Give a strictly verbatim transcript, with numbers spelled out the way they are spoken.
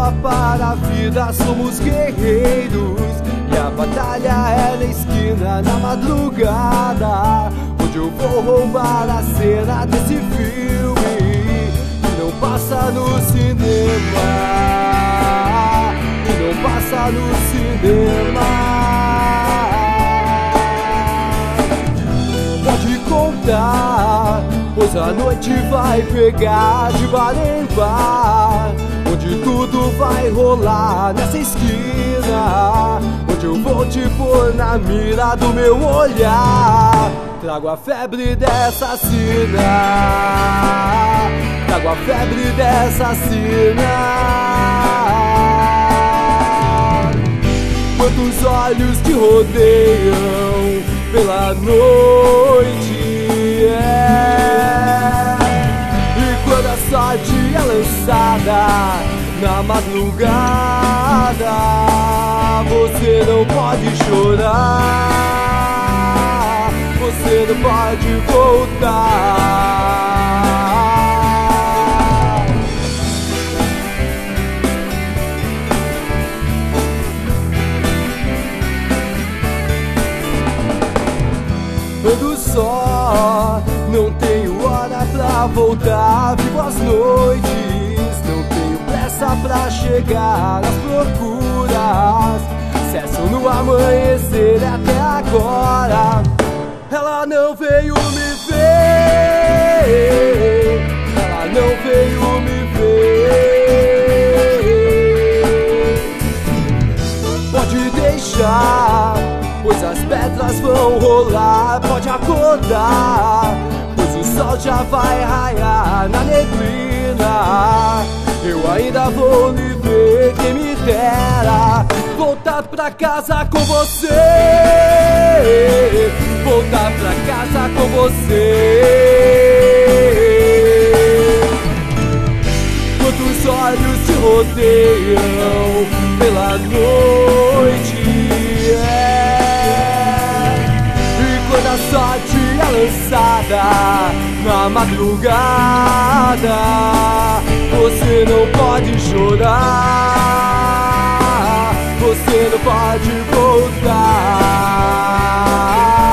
só para a vida, somos guerreiros. E a batalha é na esquina, na madrugada, onde eu vou roubar a cena desse filme que não passa no cinema, que não passa no cinema. Pode contar, pois a noite vai pegar de bar em bar, onde tudo vai rolar nessa esquina, onde eu vou te pôr na mira do meu olhar. Trago a febre dessa sina, trago a febre dessa sina. Quantos olhos te rodeiam pela noite, é. E quando a sorte é lançada na madrugada, você não pode chorar, você não pode voltar. Ando só, não tenho hora pra voltar, vivo as noites, não tenho pressa pra chegar às procuras, cessam no amanhecer até agora. Ela não veio me ver, ela não veio me ver. Pode deixar, pois as pedras vão rolar. Pode acordar, pois o sol já vai raiar na neblina. Eu ainda vou lhe ver, quem me dera voltar pra casa com você, voltar pra casa com você. Quantos olhos te rodeiam pela noite, quando a sorte é lançada na madrugada, você não pode chorar, você não pode voltar.